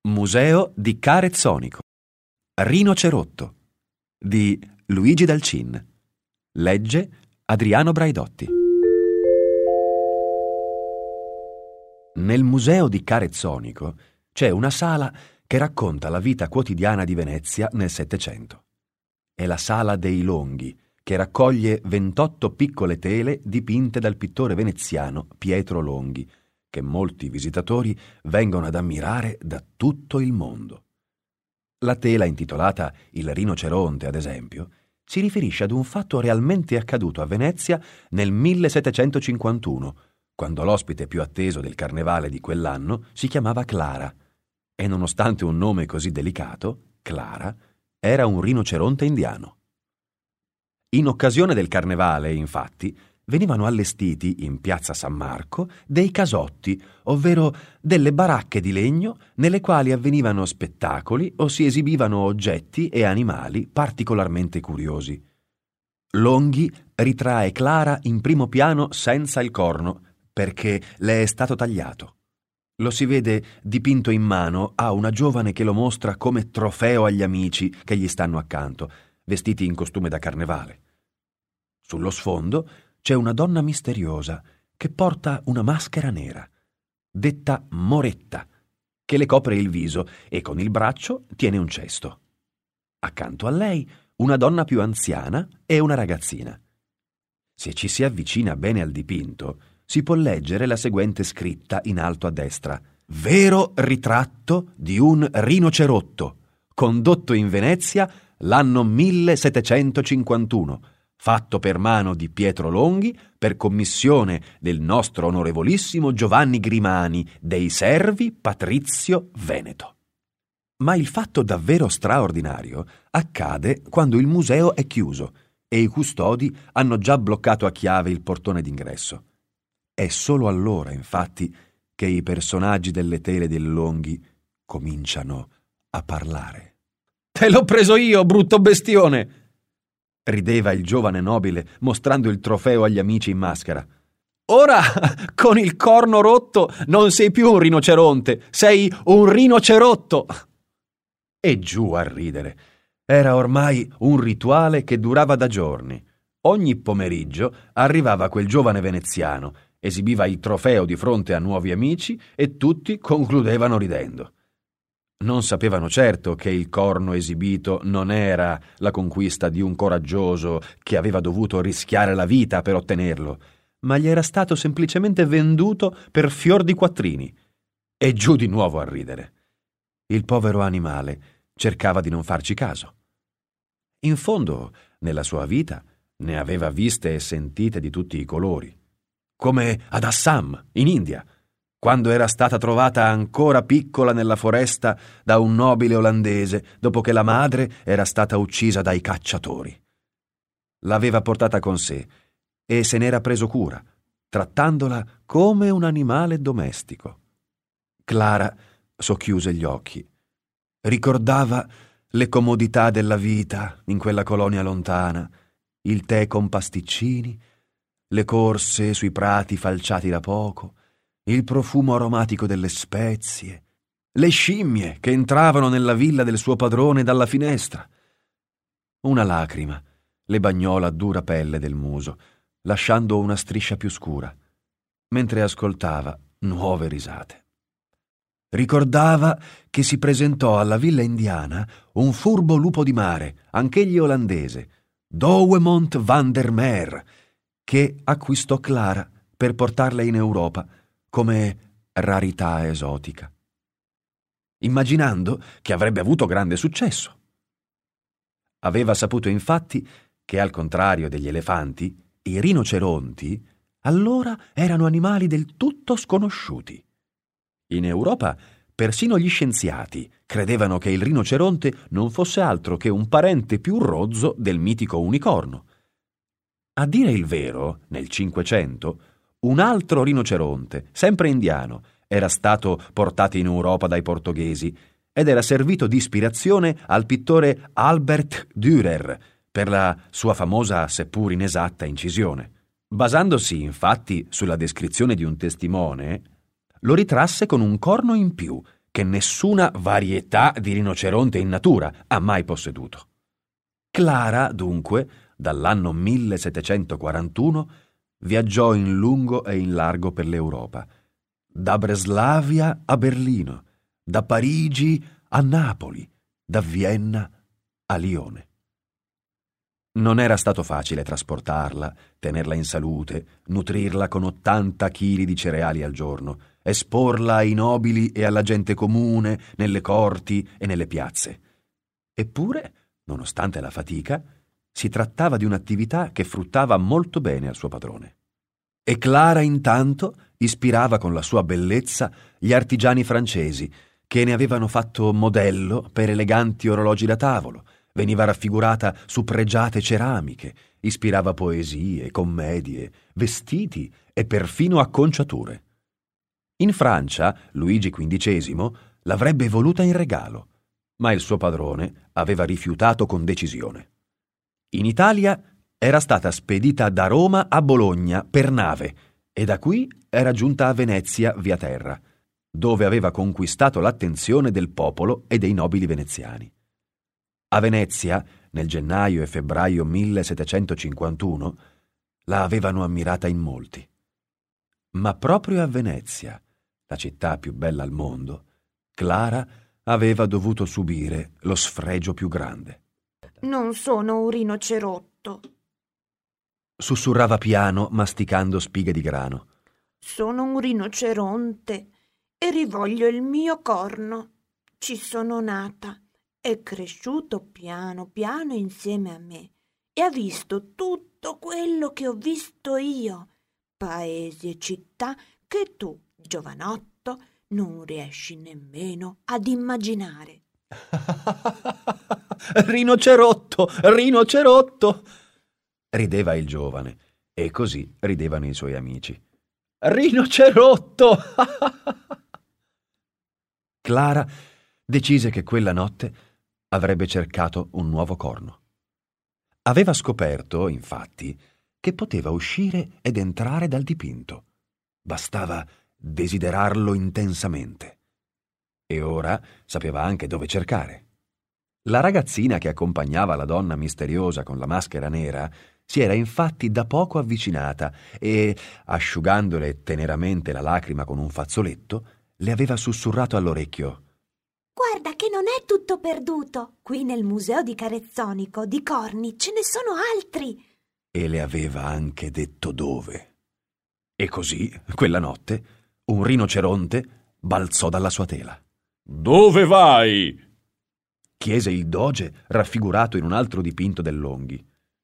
Museo di Carezzonico. Rinocerotto di Luigi Dalcin. Legge Adriano Braidotti. Nel Museo di Carezzonico c'è una sala che racconta la vita quotidiana di Venezia nel Settecento. È la Sala dei Longhi, che raccoglie 28 piccole tele dipinte dal pittore veneziano Pietro Longhi, che molti visitatori vengono ad ammirare da tutto il mondo. La tela intitolata Il rinoceronte, ad esempio, si riferisce ad un fatto realmente accaduto a Venezia nel 1751, quando l'ospite più atteso del carnevale di quell'anno si chiamava Clara, e nonostante un nome così delicato, Clara era un rinoceronte indiano. In occasione del carnevale, infatti, venivano allestiti in piazza San Marco dei casotti, ovvero delle baracche di legno nelle quali avvenivano spettacoli o si esibivano oggetti e animali particolarmente curiosi. Longhi ritrae Clara in primo piano senza il corno, perché le è stato tagliato. Lo si vede dipinto in mano a una giovane che lo mostra come trofeo agli amici che gli stanno accanto, vestiti in costume da carnevale. Sullo sfondo c'è una donna misteriosa che porta una maschera nera, detta Moretta, che le copre il viso e con il braccio tiene un cesto. Accanto a lei una donna più anziana e una ragazzina. Se ci si avvicina bene al dipinto, si può leggere la seguente scritta in alto a destra: «Vero ritratto di un rinocerotto, condotto in Venezia l'anno 1751, fatto per mano di Pietro Longhi per commissione del nostro onorevolissimo Giovanni Grimani dei Servi Patrizio Veneto». Ma il fatto davvero straordinario accade quando il museo è chiuso e i custodi hanno già bloccato a chiave il portone d'ingresso. È solo allora, infatti, che i personaggi delle tele del Longhi cominciano a parlare. «Te l'ho preso io, brutto bestione!» rideva il giovane nobile, mostrando il trofeo agli amici in maschera. «Ora, con il corno rotto, non sei più un rinoceronte, sei un rinocerotto!» E giù a ridere. Era ormai un rituale che durava da giorni. Ogni pomeriggio arrivava quel giovane veneziano, esibiva il trofeo di fronte a nuovi amici e tutti concludevano ridendo. Non sapevano certo che il corno esibito non era la conquista di un coraggioso che aveva dovuto rischiare la vita per ottenerlo, ma gli era stato semplicemente venduto per fior di quattrini. E giù di nuovo a ridere. Il povero animale cercava di non farci caso. In fondo, nella sua vita, ne aveva viste e sentite di tutti i colori. Come ad Assam, in India, quando era stata trovata ancora piccola nella foresta da un nobile olandese dopo che la madre era stata uccisa dai cacciatori. L'aveva portata con sé e se n'era preso cura, trattandola come un animale domestico. Clara socchiuse gli occhi. Ricordava le comodità della vita in quella colonia lontana, il tè con pasticcini, le corse sui prati falciati da poco, il profumo aromatico delle spezie, le scimmie che entravano nella villa del suo padrone dalla finestra. Una lacrima le bagnò la dura pelle del muso, lasciando una striscia più scura, mentre ascoltava nuove risate. Ricordava che si presentò alla villa indiana un furbo lupo di mare, anch'egli olandese, Douwemont van der Meer, che acquistò Clara per portarla in Europa come rarità esotica, immaginando che avrebbe avuto grande successo. Aveva saputo infatti che, al contrario degli elefanti, i rinoceronti allora erano animali del tutto sconosciuti. In Europa persino gli scienziati credevano che il rinoceronte non fosse altro che un parente più rozzo del mitico unicorno. A dire il vero, nel Cinquecento, un altro rinoceronte, sempre indiano, era stato portato in Europa dai portoghesi ed era servito di ispirazione al pittore Albert Dürer per la sua famosa, seppur inesatta, incisione. Basandosi infatti sulla descrizione di un testimone, lo ritrasse con un corno in più, che nessuna varietà di rinoceronte in natura ha mai posseduto. Clara, dunque, dall'anno 1741, viaggiò in lungo e in largo per l'Europa, da Breslavia a Berlino, da Parigi a Napoli, da Vienna a Lione. Non era stato facile trasportarla, tenerla in salute, nutrirla con 80 chili di cereali al giorno, esporla ai nobili e alla gente comune, nelle corti e nelle piazze. Eppure, nonostante la fatica, si trattava di un'attività che fruttava molto bene al suo padrone. E Clara, intanto, ispirava con la sua bellezza gli artigiani francesi, che ne avevano fatto modello per eleganti orologi da tavolo. Veniva raffigurata su pregiate ceramiche, ispirava poesie, commedie, vestiti e perfino acconciature. In Francia, Luigi XV l'avrebbe voluta in regalo, ma il suo padrone aveva rifiutato con decisione. In Italia era stata spedita da Roma a Bologna per nave e da qui era giunta a Venezia via terra, dove aveva conquistato l'attenzione del popolo e dei nobili veneziani. A Venezia, nel gennaio e febbraio 1751, la avevano ammirata in molti. Ma proprio a Venezia, la città più bella al mondo, Clara aveva dovuto subire lo sfregio più grande. Non sono un rinocerotto. Sussurrava piano, masticando spighe di grano. Sono un rinoceronte e rivoglio il mio corno. Ci sono nata. È cresciuto piano piano insieme a me e ha visto tutto quello che ho visto io, paesi e città che tu, giovanotto, non riesci nemmeno ad immaginare. Rinocerotto, rinocerotto! Rideva il giovane e così ridevano i suoi amici. Rinocerotto! Clara decise che quella notte avrebbe cercato un nuovo corno. Aveva scoperto, infatti, che poteva uscire ed entrare dal dipinto. Bastava desiderarlo intensamente. E ora sapeva anche dove cercare. La ragazzina che accompagnava la donna misteriosa con la maschera nera si era infatti da poco avvicinata e, asciugandole teneramente la lacrima con un fazzoletto, le aveva sussurrato all'orecchio: «Guarda che non è tutto perduto. Qui nel museo di Carezzonico di corni ce ne sono altri». E le aveva anche detto dove. E così, quella notte, un rinoceronte balzò dalla sua tela. «Dove vai?» chiese il doge, raffigurato in un altro dipinto del Longhi.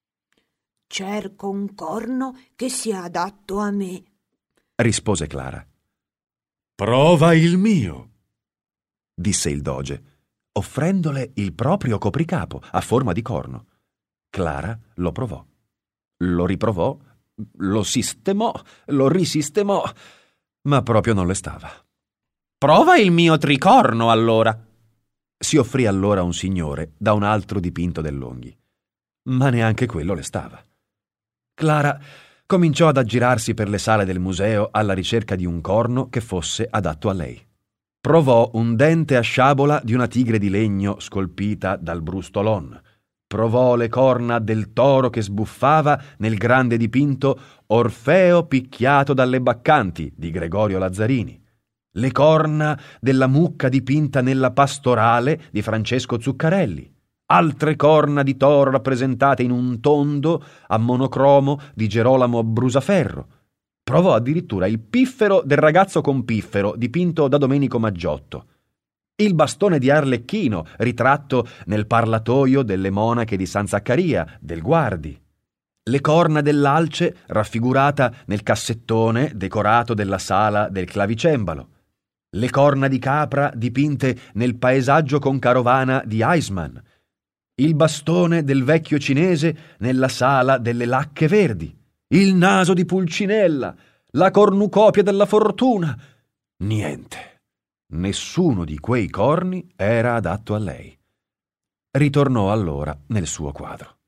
«Cerco un corno che sia adatto a me», rispose Clara. «Prova il mio», disse il doge, offrendole il proprio copricapo a forma di corno. Clara lo provò, lo riprovò, lo sistemò, lo risistemò, ma proprio non le stava. «Prova il mio tricorno, allora», si offrì allora un signore da un altro dipinto del Longhi, ma neanche quello le stava. Clara cominciò ad aggirarsi per le sale del museo alla ricerca di un corno che fosse adatto a lei. Provò un dente a sciabola di una tigre di legno scolpita dal brustolon. Provò le corna del toro che sbuffava nel grande dipinto Orfeo picchiato dalle baccanti di Gregorio Lazzarini. Le corna della mucca dipinta nella Pastorale di Francesco Zuccarelli. Altre corna di toro rappresentate in un tondo a monocromo di Gerolamo Brusaferro. Provò addirittura il piffero del ragazzo con piffero, dipinto da Domenico Maggiotto. Il bastone di Arlecchino, ritratto nel parlatoio delle monache di San Zaccaria, del Guardi. Le corna dell'alce, raffigurata nel cassettone decorato della sala del clavicembalo. Le corna di capra dipinte nel paesaggio con carovana di Eismann. Il bastone del vecchio cinese nella sala delle lacche verdi. Il naso di Pulcinella, la cornucopia della fortuna. Niente, nessuno di quei corni era adatto a lei. Ritornò allora nel suo quadro.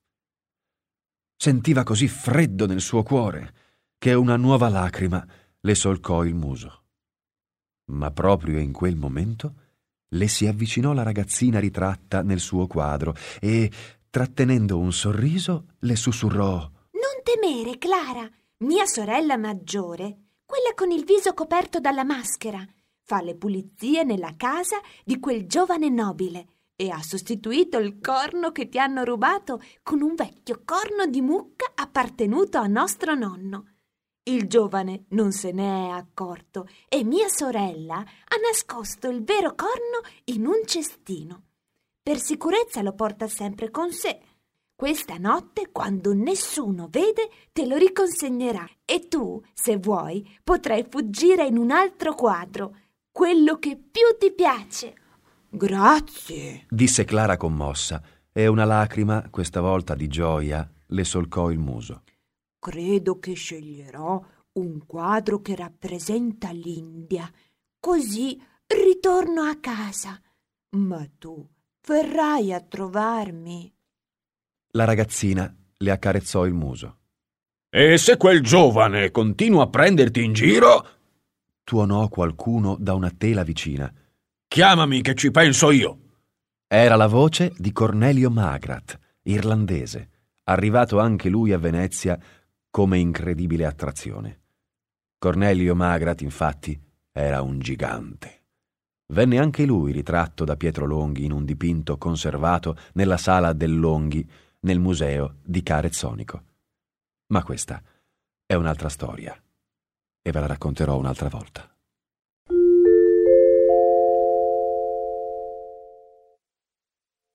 Sentiva così freddo nel suo cuore che una nuova lacrima le solcò il muso. Ma proprio in quel momento Le si avvicinò la ragazzina ritratta nel suo quadro e, trattenendo un sorriso, le sussurrò: Non temere, Clara. Mia sorella maggiore, quella con il viso coperto dalla maschera, fa le pulizie nella casa di quel giovane nobile e ha sostituito il corno che ti hanno rubato con un vecchio corno di mucca appartenuto a nostro nonno. Il giovane non se ne è accorto e mia sorella ha nascosto il vero corno in un cestino. Per sicurezza lo porta sempre con sé. Questa notte, quando nessuno vede, te lo riconsegnerà e tu, se vuoi, potrai fuggire in un altro quadro, quello che più ti piace. Grazie, disse Clara commossa, e una lacrima, questa volta di gioia, le solcò il muso. credo che sceglierò un quadro che rappresenta l'India. Così ritorno a casa. Ma tu verrai a trovarmi. La ragazzina le accarezzò il muso. E se quel giovane continua a prenderti in giro, Tuonò qualcuno da una tela vicina. chiamami che ci penso io. Era la voce di Cornelio Magrat, irlandese, arrivato anche lui a Venezia come incredibile attrazione. Cornelio Magrat, infatti, era un gigante. Venne anche lui ritratto da Pietro Longhi in un dipinto conservato nella sala del Longhi, nel museo di Carezzonico. Ma questa è un'altra storia e ve la racconterò un'altra volta.